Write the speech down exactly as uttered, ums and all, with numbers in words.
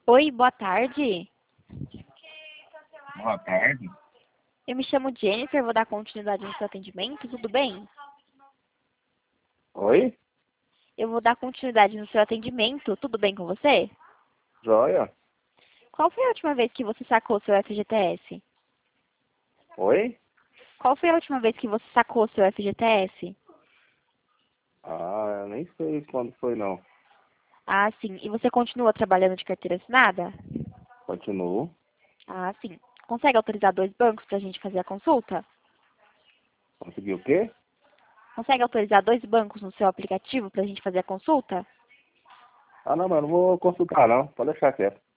Oi, boa tarde. Boa tarde. Eu me chamo Jennifer, vou dar continuidade no seu atendimento, tudo bem? Oi? Eu vou dar continuidade no seu atendimento, tudo bem com você? Joia? Qual foi a última vez que você sacou seu F G T S? Oi? Qual foi a última vez que você sacou seu F G T S? Ah, eu nem sei quando foi não. Ah, sim. E você continua trabalhando de carteira assinada? Continuo. Ah, sim. Consegue autorizar dois bancos para a gente fazer a consulta? Consegui o quê? Consegue autorizar dois bancos no seu aplicativo para a gente fazer a consulta? Ah, não, mas não vou consultar não. Pode deixar quieto.